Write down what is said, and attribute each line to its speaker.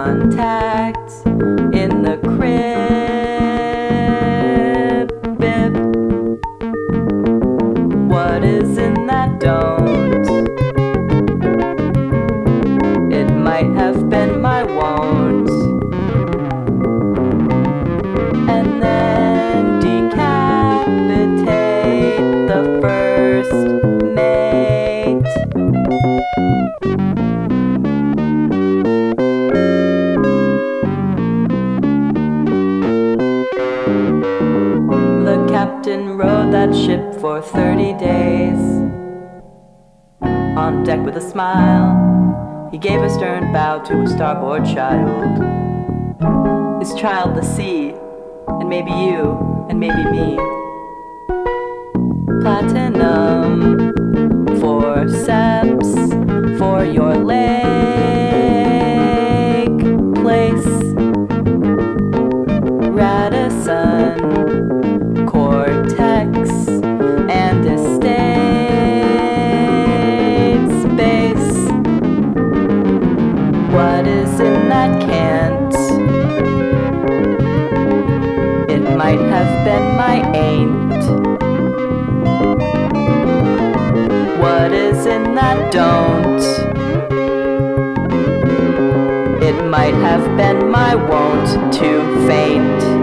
Speaker 1: contact in the crib. What is in that don't? It might have been my won't. And then decapitate the first mate. The captain rode that ship for 30 days. On deck with a smile, he gave a stern bow to his starboard child. His child the sea, and maybe you, and maybe me. Platinum, forceps for your leg place. Radisson, cortex, and estate space. What is in that can't? It might have been my ain't. What is in that don't? It might have been my won't to faint.